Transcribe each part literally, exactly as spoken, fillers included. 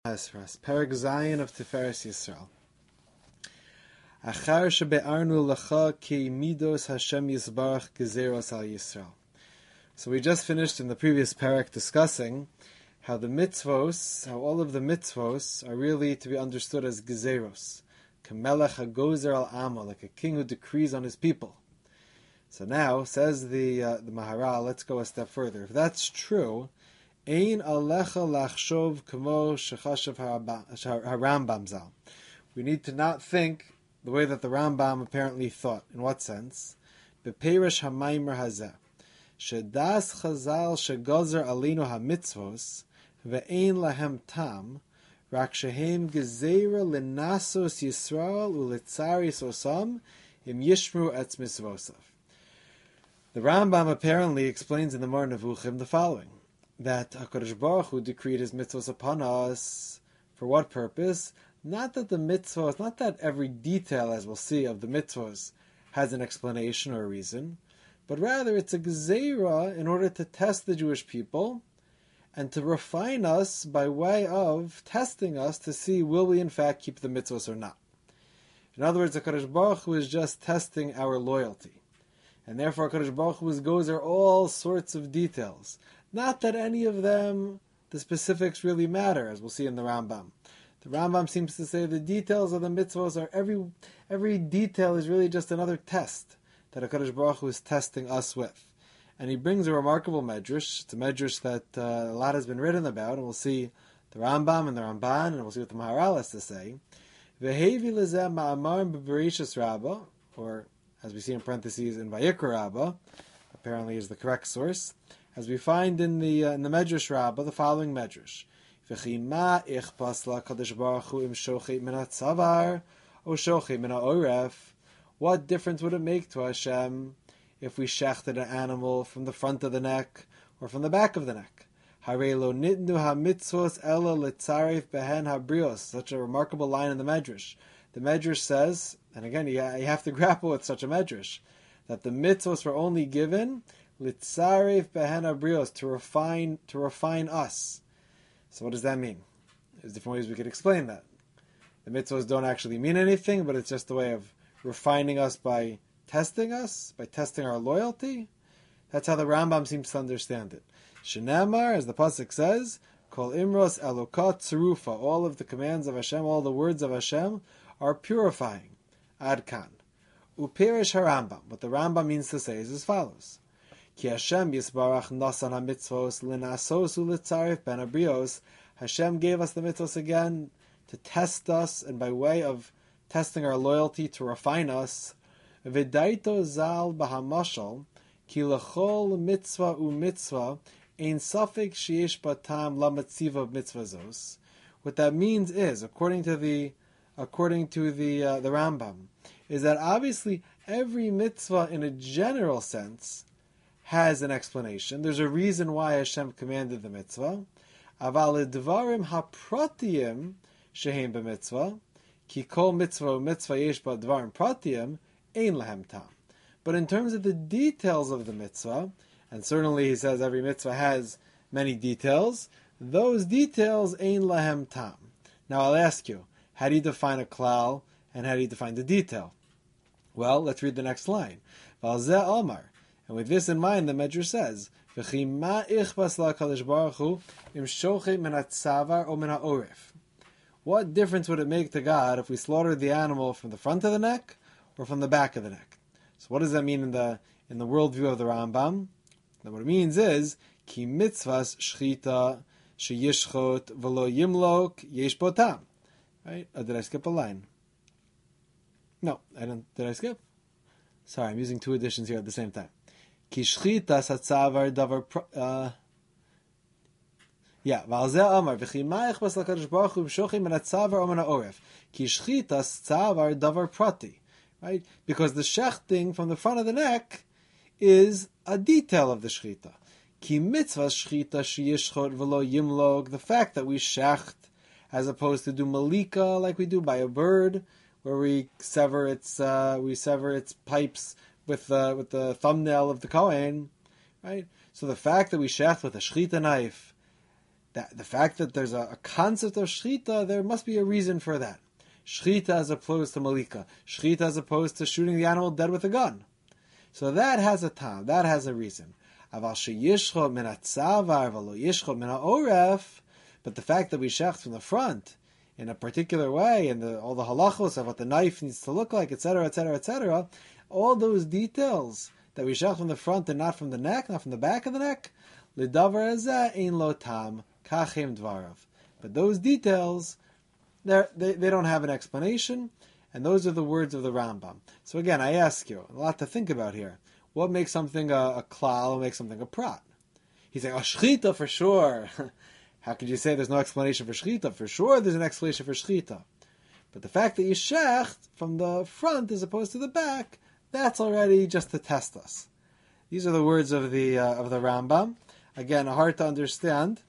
Esras, Perek Zayin of Tiferes Yisrael. Achar shebe'arnu lecha ki midos Hashem Yisbarach gezeros al Yisrael. So we just finished in the previous Perek discussing how the mitzvos, how all of the mitzvos are really to be understood as gezeros, kamelech hagozer al Amo, like a king who decrees on his people. So now, says the uh, the Maharal, let's go a step further. If that's true, Ein alecha lachshov kamo shechashav harambam zal. We need to not think the way that the Rambam apparently thought. In what sense? Bepeirish hamaymer hazeh. Shedas chazal shegozer alinu hamitzvos ve'ein lahem tam rak shehem gezera lenasos Yisrael uletzaris osam im yishmru etz mitzvosav. The Rambam apparently explains in the Moreh Nevuchim the following: that HaKadosh Baruch Hu decreed His mitzvahs upon us. For what purpose? Not that the mitzvahs, not that every detail, as we'll see, of the mitzvahs has an explanation or a reason, but rather it's a gezeira in order to test the Jewish people and to refine us by way of testing us to see will we in fact keep the mitzvahs or not. In other words, HaKadosh Baruch Hu is just testing our loyalty. And therefore HaKadosh Baruch Hu's goes are all sorts of details. Not that any of them, the specifics really matter, as we'll see in the Rambam. The Rambam seems to say the details of the mitzvahs are every every detail is really just another test that HaKadosh Baruch Hu is testing us with. And he brings a remarkable medrash. It's a medrash that uh, a lot has been written about, and we'll see the Rambam and the Ramban, and we'll see what the Maharal has to say. V'hevi lezeh ma'amar b'bereshis Rabbah, or as we see in parentheses in Vayikra Rabbah, apparently is the correct source. As we find in the uh, in the Medrash Rabbah, the following Medrash: V'chima ichpas lakadosh baruch hu im shochet min hatzavar o shochet min ha'oref. What difference would it make to Hashem if we shechted an animal from the front of the neck or from the back of the neck? Harei lo nitnu hamitzvos ela litzarif behen habrios. Such a remarkable line in the Medrash. The Medrash says, and again you have to grapple with such a Medrash, that the mitzvos were only given Litzaref behen habrios, to refine to refine us. So what does that mean? There's different ways we could explain that. The mitzvahs don't actually mean anything, but it's just a way of refining us by testing us, by testing our loyalty. That's how the Rambam seems to understand it. Shenemar, as the pasuk says, Kol imros elokat tzerufa. All of the commands of Hashem, all the words of Hashem are purifying. Ad kan. Upirish harambam. What the Rambam means to say is as follows: Ki Hashem Yisbarach nasan ha-mitzvos l'nasos u'litzarif ben habrios. Hashem gave us the mitzvos again to test us, and by way of testing our loyalty, to refine us. V'daito zal b'hamashal ki l'chol mitzvah u'mitzvah ein safek sheyesh batam lamatziva mitzvazos. What that means is, according to the according to the uh, the Rambam, is that obviously every mitzvah in a general sense has an explanation. There's a reason why Hashem commanded the mitzvah. Aval dvarim hapratiyim shehem b'mitzvah ki kol mitzvah mitzvah yesh ba dvarim pratiyim ein lahem tam. But in terms of the details of the mitzvah, and certainly he says every mitzvah has many details, those details ein lahem tam. Now I'll ask you, how do you define a klal and how do you define the detail? Well, let's read the next line. Valzeh Omar. And with this in mind, the Medrash says, "V'chima ichbas lakadosh baruch hu im shochet min hatzavar o min ha'oref." What difference would it make to God if we slaughtered the animal from the front of the neck or from the back of the neck? So, what does that mean in the in the worldview of the Rambam? That what it means is ki mitzvahs shchita sheyishchot v'lo yimlok yesh botam. Right? Or did I skip a line? No, I didn't. Did I skip? Sorry, I'm using two editions here at the same time. Ki shchitas hatzavar davar uh yeah, valzeh amar v'chima ichbas lakadosh baruch hu b'shochim min hatzavar o min ha'oref ki shchitas tzavar davar prati, right? Because the shechting from the front of the neck is a detail of the shchita. Ki mitzvah shchita sheyishchot v'lo yimlog, the fact that we shecht as opposed to do malika like we do by a bird, where we sever its uh, we sever its pipes with uh, with the thumbnail of the Kohen, right? So the fact that we shecht with a shechita knife that the fact that there's a, a concept of shechita, there must be a reason for that. Shechita as opposed to malika. Shechita as opposed to shooting the animal dead with a gun. So that has a time, that has a reason. But the fact that we shecht from the front in a particular way, and the, all the halachos of what the knife needs to look like, et cetera, et cetera, et cetera, all those details that we shecht from the front and not from the neck, not from the back of the neck, lidavar hazeh ein lo tam kachem dvarav. But those details, they they don't have an explanation, and those are the words of the Rambam. So again, I ask you, a lot to think about here. What makes something a, a klal, what makes something a prat? He's saying, oh, shechita for sure. How could you say there's no explanation for shechita? For sure there's an explanation for shechita. But the fact that you shecht from the front as opposed to the back, that's already just to test us. These are the words of the uh, of the Rambam. Again, hard to understand,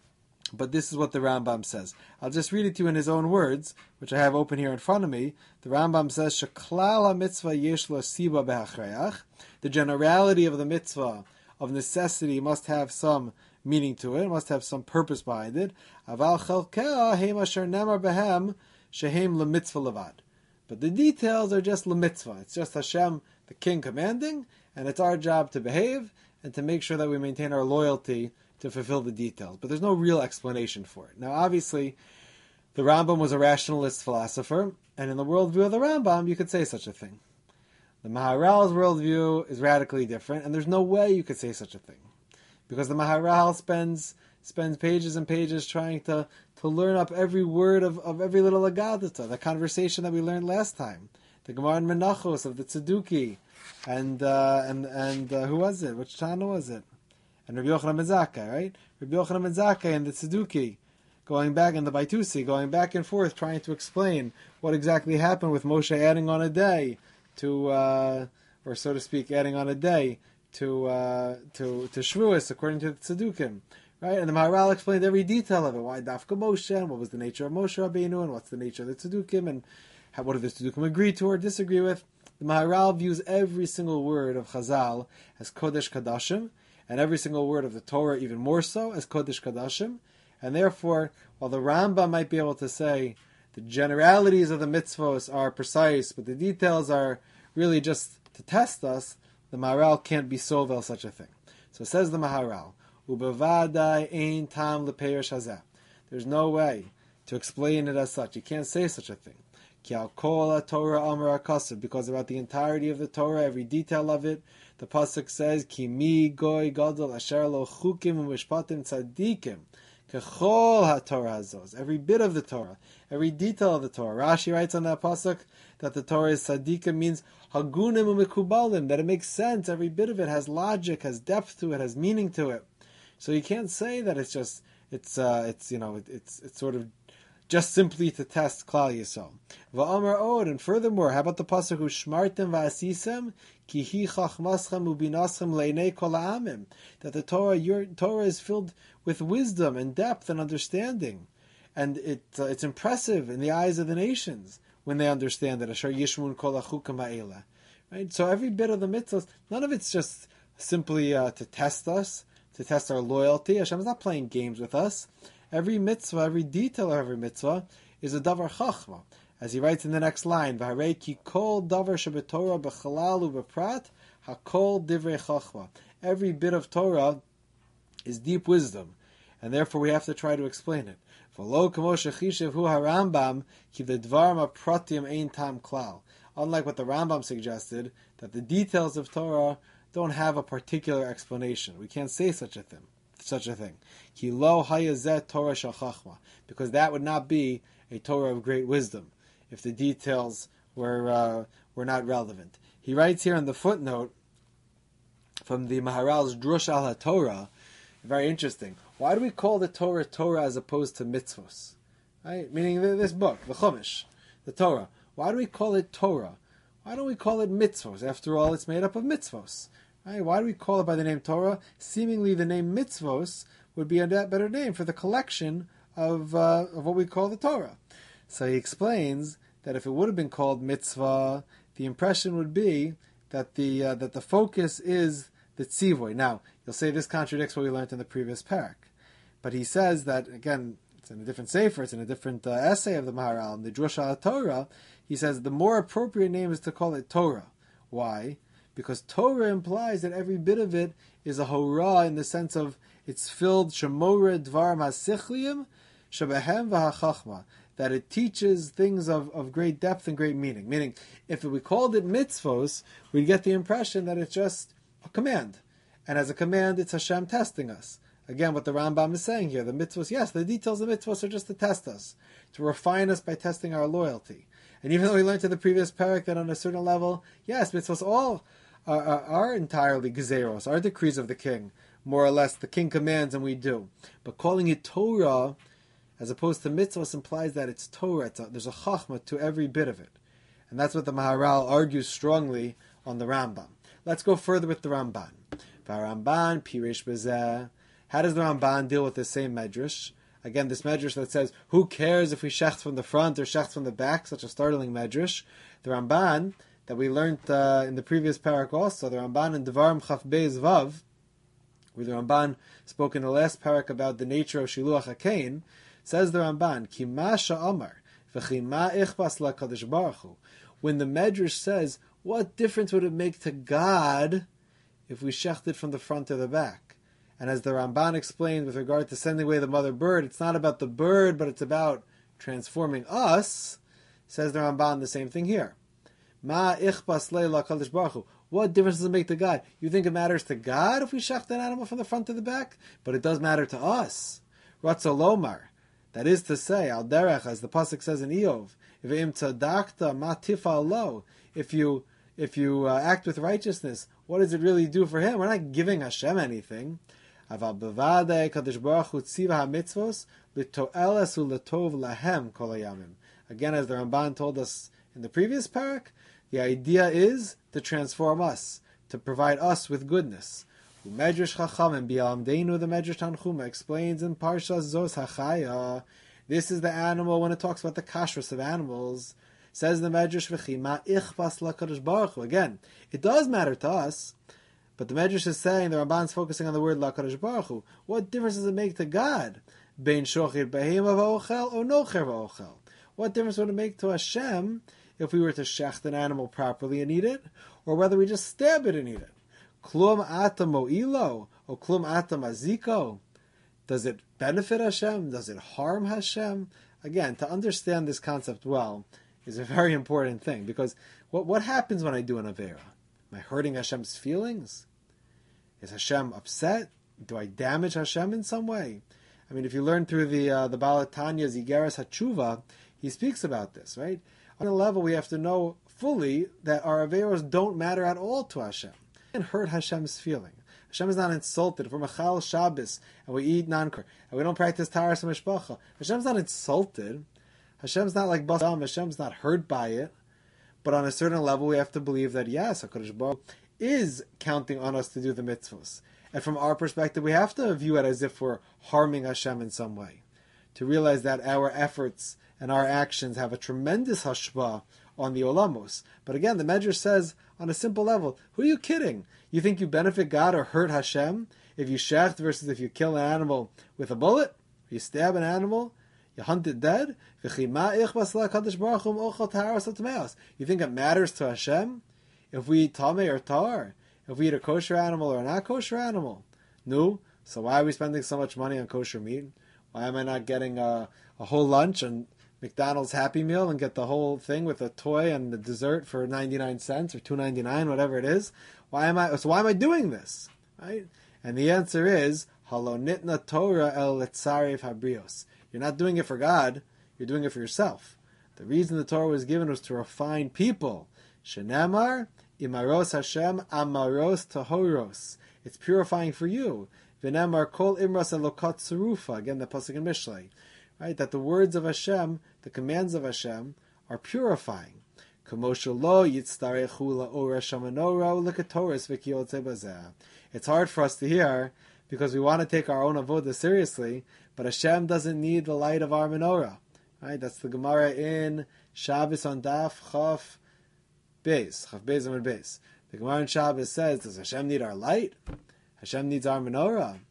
but this is what the Rambam says. I'll just read it to you in his own words, which I have open here in front of me. The Rambam says, "Sheklal ha-mitzvah yesh lo siba behachrayach." The generality of the mitzvah of necessity must have some meaning to it, must have some purpose behind it. Aval chalkea heim asher nemar behem shehem lemitzvah levad. But the details are just lemitzvah. It's just Hashem, the King, commanding, and it's our job to behave and to make sure that we maintain our loyalty to fulfill the details. But there's no real explanation for it. Now, obviously, the Rambam was a rationalist philosopher, and in the worldview of the Rambam, you could say such a thing. The Maharal's worldview is radically different, and there's no way you could say such a thing. Because the Maharal spends spends pages and pages trying to, to learn up every word of, of every little Agadata, the conversation that we learned last time, the Gemara in Menachos of the Tzeduki, and uh, and and uh, who was it? Which Tana was it? And Rabbi Yochanan ben Zakkai, right? Rabbi Yochanan ben Zakkai and the Tzeduki, going back, and the Baitusi, going back and forth, trying to explain what exactly happened with Moshe adding on a day to, uh, or so to speak, adding on a day to uh, to to Shavuos, according to the Tzedukim. Right? And the Maharal explained every detail of it. Why Dafka Moshe, and what was the nature of Moshe Rabbeinu, and what's the nature of the Tzedukim, and how, what did the Tzedukim agree to or disagree with. The Maharal views every single word of Chazal as Kodesh Kadashim, and every single word of the Torah even more so as Kodesh Kadashim. And therefore, while the Rambam might be able to say the generalities of the mitzvos are precise, but the details are really just to test us, the Maharal can't be sovel such a thing. So says the Maharal, Ubevadai ein tam lepeirosh hazeh. There's no way to explain it as such. You can't say such a thing. Ki al kol Torah amar akasav, because about the entirety of the Torah, every detail of it, the pasuk says, Ki mi goy gadol asher lo chukim u'mishpatim tzadikim kechol haTorah hazos. Every bit of the Torah, every detail of the Torah. Rashi writes on that pasuk that the Torah is tzadikim, means hagunim u'mikubalim, that it makes sense. Every bit of it has logic, has depth to it, has meaning to it. So you can't say that it's just it's uh, it's you know it, it's it's sort of just simply to test Klal Yisrael. Va'amar od, and furthermore, how about the pasuk Ushmartem va'asisem ki hi chachmaschem ubinaschem leinei kol ha'amim, that the Torah your Torah is filled with wisdom and depth and understanding, and it uh, it's impressive in the eyes of the nations when they understand it. Asher yishmun kol ha'chukim ha'ela. Right. So every bit of the mitzvahs, none of it's just simply uh, to test us, to test our loyalty. Hashem is not playing games with us. Every mitzvah, every detail of every mitzvah is a davar chachma. As he writes in the next line, V'harei ki kol davar shebetorah b'chalal u'beprat hakol divrei chachma. Every bit of Torah is deep wisdom, and therefore we have to try to explain it. V'lo kamo shechishev hu harambam ki v'dvarim apratim ein tam klal. Unlike what the Rambam suggested, that the details of Torah don't have a particular explanation. We can't say such a thing. Such a thing. Ki lo hayazet Torah shel chachma, because that would not be a Torah of great wisdom if the details were uh, were not relevant. He writes here in the footnote from the Maharal's Drush al HaTorah, very interesting. Why do we call the Torah Torah as opposed to mitzvos? Right? Meaning this book, the Chumash, the Torah. Why do we call it Torah? Why don't we call it mitzvos? After all, it's made up of mitzvos. Right? Why do we call it by the name Torah? Seemingly the name mitzvos would be a better name for the collection of uh, of what we call the Torah. So he explains that if it would have been called mitzvah, the impression would be that the uh, that the focus is the tzivoy. Now, you'll say this contradicts what we learned in the previous parak. But he says that, again, it's in a different sefer, it's in a different uh, essay of the Maharal, in the Drush al Torah, he says the more appropriate name is to call it Torah. Why? Because Torah implies that every bit of it is a horah in the sense of it's filled shemora dvar masichliim shebehem v'hachachma, that it teaches things of, of great depth and great meaning. Meaning, if we called it mitzvos, we'd get the impression that it's just a command. And as a command, it's Hashem testing us. Again, what the Rambam is saying here, the mitzvos, yes, the details of mitzvos are just to test us, to refine us by testing our loyalty. And even though we learned in the previous parak that on a certain level, yes, mitzvos all are, are, are entirely gezeros, are decrees of the king. More or less, the king commands and we do. But calling it Torah, as opposed to mitzvos, implies that it's Torah. It's a, there's a chachma to every bit of it. And that's what the Maharal argues strongly on the Rambam. Let's go further with the Ramban. V'Ramban Piresh B'zeh. How does the Ramban deal with the same medrash? Again, this medrash that says, who cares if we shecht from the front or shecht from the back? Such a startling medrash. The Ramban, that we learned uh, in the previous parak also, the Ramban in Devarim Chaf Beis Vav, where the Ramban spoke in the last parak about the nature of Shiluach HaKain, says the Ramban, Ki ma sha'amar, v'chi ma ichbas la'kadosh baruch hu. When the medrash says, what difference would it make to God if we shechted from the front or the back? And as the Ramban explained with regard to sending away the mother bird, it's not about the bird, but it's about transforming us. Says the Ramban the same thing here. Ma ichbas leila kadosh baruch hu. What difference does it make to God? You think it matters to God if we shecht an animal from the front to the back? But it does matter to us. Ratzalomar. That is to say, al derech, as the pasuk says in Eov, if im tzadakta ma tifal lo, if you if you uh, act with righteousness, what does it really do for Him? We're not giving Hashem anything. Aval bevadei kadosh baruch hu tziva hamitzvos litoeles uletov lahem kol hayamim. Again, as the Ramban told us in the previous parak, the idea is to transform us, to provide us with goodness. Medrash Chachamim B'Yamdeinu, the Medrash Tanchuma explains in Parsha Zos Hachaya. This is the animal when it talks about the kashrus of animals. Says the Medrash V'chi Ma Ichbas LaKadosh Baruch Hu. Again, it does matter to us, but the Medrash is saying, the Ramban's focusing on the word LaKadosh Baruch Hu. What difference does it make to God? Bein Shochir Behema V'Ochel or Nocher V'Ochel? What difference would it make to Hashem if we were to shecht an animal properly and eat it, or whether we just stab it and eat it? Klum ata mo'ilo, or klum ata maziko. Does it benefit Hashem? Does it harm Hashem? Again, to understand this concept well is a very important thing, because what what happens when I do an Avera? Am I hurting Hashem's feelings? Is Hashem upset? Do I damage Hashem in some way? I mean, if you learn through the uh, the Baal Tanya Zigeras HaTshuva, he speaks about this, right? On a level, we have to know fully that our Averos don't matter at all to Hashem. And hurt Hashem's feeling. Hashem is not insulted. If we're Machal Shabbos and we eat non-kosher and we don't practice Taharas Mishpacha, Hashem's not insulted. Hashem's not like Basam. Hashem's not hurt by it. But on a certain level, we have to believe that yes, HaKadosh Baruch is counting on us to do the mitzvahs. And from our perspective, we have to view it as if we're harming Hashem in some way. To realize that our efforts and our actions have a tremendous hashpah on the olamos. But again, the Medrash says, on a simple level, who are you kidding? You think you benefit God or hurt Hashem if you shecht versus if you kill an animal with a bullet? You stab an animal? You hunt it dead? You think it matters to Hashem if we eat tameh or tar? If we eat a kosher animal or a not kosher animal? No. So why are we spending so much money on kosher meat? Why am I not getting a, a whole lunch and McDonald's Happy Meal and get the whole thing with a toy and the dessert for ninety-nine cents or two ninety-nine, whatever it is? Why am I? So why am I doing this? Right? And the answer is halonitna Torah el letzarev habrios. You're not doing it for God. You're doing it for yourself. The reason the Torah was given was to refine people. Shenemar imaros Hashem amaros tahoros. It's purifying for you. V'nemar kol imras elokot tzerufa. Again, the pasuk in Mishlei. Right, that the words of Hashem, the commands of Hashem, are purifying. It's hard for us to hear because we want to take our own avodah seriously, but Hashem doesn't need the light of our menorah. Right, that's the Gemara in Shabbos on Daf Chaf Beis, Chaf Beis Amud Beis. The Gemara in Shabbos says, does Hashem need our light? Hashem needs our menorah.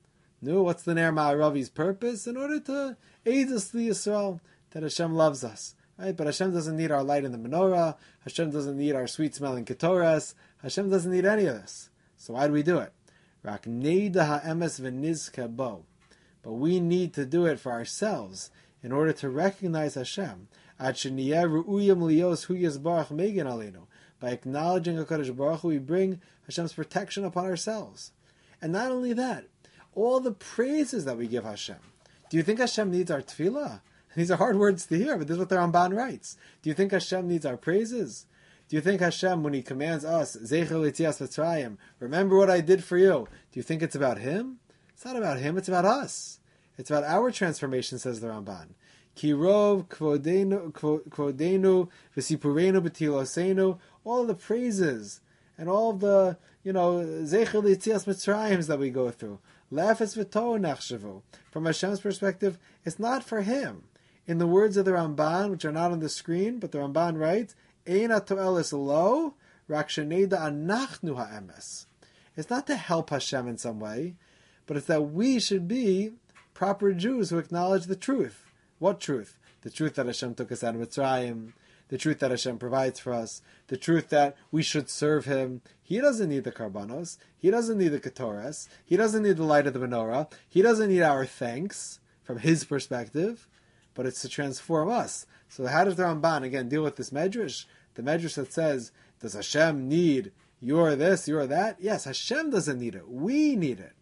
No, what's the Ner Ma'aravi's purpose? In order to aid us to Yisrael, that Hashem loves us. Right? But Hashem doesn't need our light in the menorah. Hashem doesn't need our sweet-smelling ketores. Hashem doesn't need any of this. So why do we do it? Rak neida ha'emes v'nizke bo. But we need to do it for ourselves in order to recognize Hashem. Ad sheniyeh ru'uyim liyos hu yizbarach megin aleinu. By acknowledging HaKadosh Baruch Hu, we bring Hashem's protection upon ourselves. And not only that, all the praises that we give Hashem. Do you think Hashem needs our tefillah? These are hard words to hear, but this is what the Ramban writes. Do you think Hashem needs our praises? Do you think Hashem, when He commands us, Zecher l'tzias v'tzrayim, remember what I did for you, do you think it's about Him? It's not about Him, it's about us. It's about our transformation, says the Ramban. Ki rov kvodenu kvodenu v'sipurenu b'tilosenu, all of the praises and all of the, you know, Zecher l'tzias v'tzrayim that we go through. Lefes v'to nachshavu. From Hashem's perspective, it's not for Him. In the words of the Ramban, which are not on the screen, but the Ramban writes, Eina to'elis lo, rak sheneda anachnu ha'emes. It's not to help Hashem in some way, but it's that we should be proper Jews who acknowledge the truth. What truth? The truth that Hashem took us out of Mitzrayim, the truth that Hashem provides for us, the truth that we should serve Him. He doesn't need the karbanos. He doesn't need the ketores. He doesn't need the light of the menorah. He doesn't need our thanks from His perspective, but it's to transform us. So how does the Ramban, again, deal with this medrash? The medrash that says, does Hashem need you're this, you're that? Yes, Hashem doesn't need it. We need it.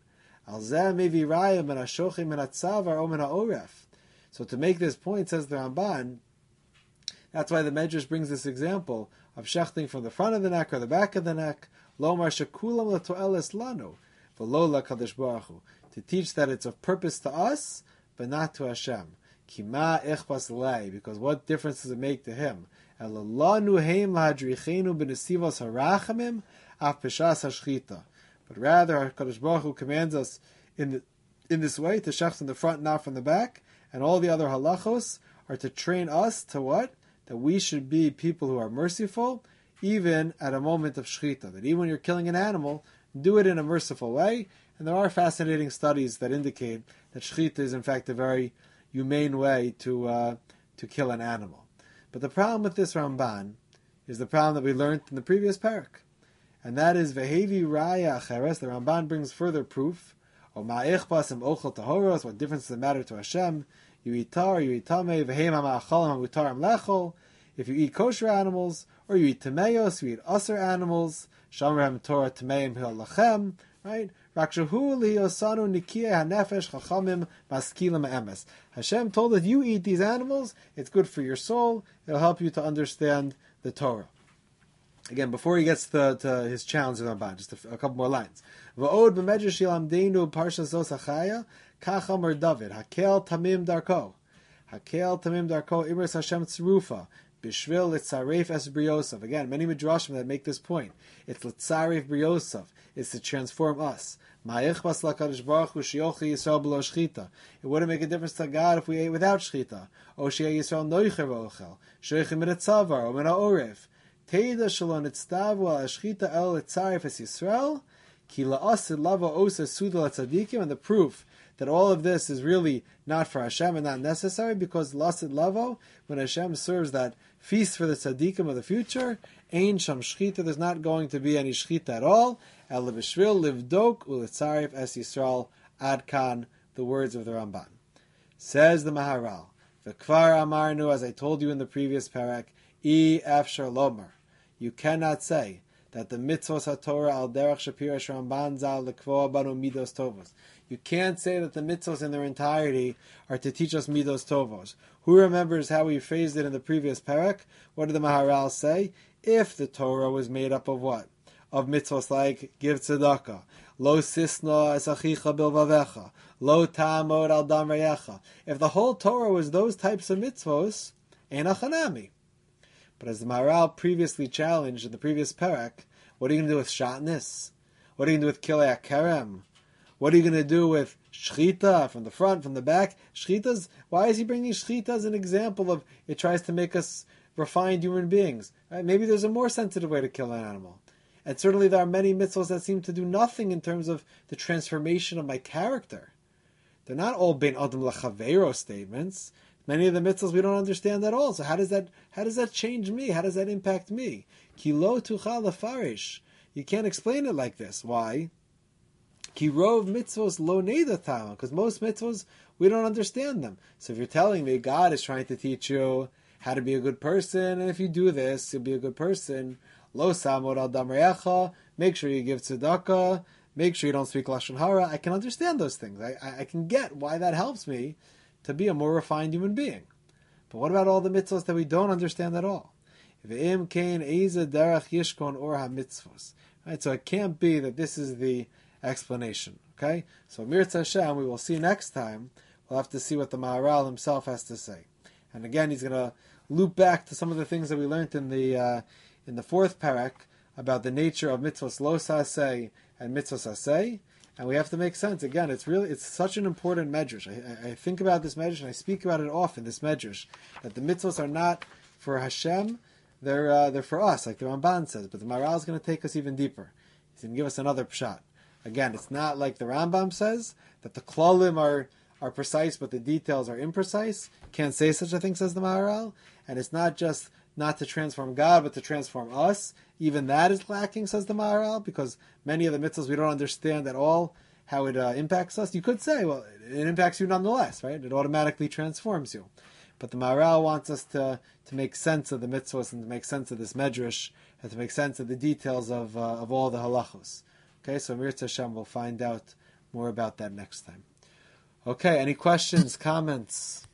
So to make this point, says the Ramban, that's why the Medrash brings this example of shechting from the front of the neck or the back of the neck, lomar shekulam lato'eles lanu, v'lo lakadosh baruch hu, to teach that it's of purpose to us, but not to Hashem. Kima echpas lei, because what difference does it make to Him? Elalanu heim lahadrichenu b'nesivos harachamim af peshas hashchita. But rather, HaKadosh Baruch Hu commands us in the, in this way to shech from the front, not from the back, and all the other halachos are to train us to what? That we should be people who are merciful, even at a moment of shechita. That even when you're killing an animal, do it in a merciful way. And there are fascinating studies that indicate that shechita is in fact a very humane way to uh, to kill an animal. But the problem with this Ramban is the problem that we learned in the previous parak. And that is Vehevi Raya Acheres. The Ramban brings further proof. O Ma'echbas Im Ochel Tahoros. What difference does it matter to Hashem? You eat tar, you eat tamei. Vehem Ha'achalam Ha'utarim Lechol. If you eat kosher animals, or you eat tameos, you eat usher animals. Shamrem Torah Tameim Hil Lachem. Right? Rakshahu Lihosanu Nikia Hanefesh Chachamim Maskilim Emes. Hashem told that you eat these animals. It's good for your soul. It'll help you to understand the Torah. Again, before he gets to, to his challenge in Ramban, just a, a couple more lines. V'od b'medrash yilamdeinu parsha zos achaya, kach amar David, hakel tamim darko. Hakel tamim darko, imres Hashem tzrufa, bishvil litzaref es briosov. Again, many midrashim that make this point. It's litzaref briosov. It's to transform us. Ma'echbas lakadosh baruch hu sheyochi Yisrael b'lo shchita. It wouldn't make a difference to God if we ate without shchita. O sheyeh Yisrael noicher v'ochel, shoychim min etzavar, o min ha'oref. Teida shalon itztavu al ashchita el etzaref es Yisrael, ki la'asid lava osa sudal tzadikim, and the proof that all of this is really not for Hashem and not necessary, because la'asid lavo, when Hashem serves that feast for the tzadikim of the future, ein sham shchita, there's not going to be any shchita at all, el b'shvil livdok u'letzaref es Yisrael, ad kan, the words of the Ramban. Says the Maharal, v'kvar amarnu, as I told you in the previous parak, I afshar lomar. You cannot say that the mitzvos haTorah al derech shapira shramban zal lekvoa banu midos tovos. You can't say that the mitzvos in their entirety are to teach us midos tovos. Who remembers how we phrased it in the previous parak? What did the Maharal say? If the Torah was made up of what? Of mitzvos like give tzedakah, lo sisna es achicha bilvavecha, lo ta'amod al dam reyecha. If the whole Torah was those types of mitzvos, ein achanami. But as the Maharal previously challenged in the previous parak, what are you going to do with shatnez? What are you going to do with kilei kerem? What are you going to do with shchita from the front, from the back? Shchitas, why is he bringing shchita as an example of it tries to make us refined human beings? Right? Maybe there's a more sensitive way to kill an animal. And certainly there are many mitzvahs that seem to do nothing in terms of the transformation of my character. they're not all ben adam lachavero statements. Many of the mitzvahs we don't understand at all. So how does that how does that change me? How does that impact me? Ki lo tuchal lefarish. You can't explain it like this. Why? Ki rov mitzvos lo neida tama. Because most mitzvahs, we don't understand them. So if you're telling me God is trying to teach you how to be a good person, and if you do this, you'll be a good person. Lo samod al damrecha. Make sure you give tzedakah. Make sure you don't speak lashon hara. I can understand those things. I, I, I can get why that helps me to be a more refined human being. But what about all the mitzvahs that we don't understand at all? Right, so it can't be that this is the explanation. Okay? So Mirza Hashem, we will see next time. We'll have to see what the Maharal himself has to say. And again, he's going to loop back to some of the things that we learned in the uh, in the fourth parak about the nature of mitzvahs lo saseh and mitzvahs saseh. And we have to make sense. Again, it's really, it's such an important medrash. I, I think about this medrash, and I speak about it often, this medrash, that the mitzvahs are not for Hashem, they're uh, they're for us, like the Ramban says. But the Maharal is going to take us even deeper. He's going to give us another pshat. Again, it's not like the Rambam says, that the klalim are, are precise, but the details are imprecise. Can't say such a thing, says the Maharal. And it's not just not to transform God, but to transform us. Even that is lacking, says the Maharal, because many of the mitzvahs we don't understand at all how it uh, impacts us. You could say, well, it impacts you nonetheless, right? It automatically transforms you. But the Maharal wants us to, to make sense of the mitzvahs and to make sense of this medrash and to make sense of the details of uh, of all the halachos. Okay, so Mirza Hashem will find out more about that next time. Okay, any questions, comments?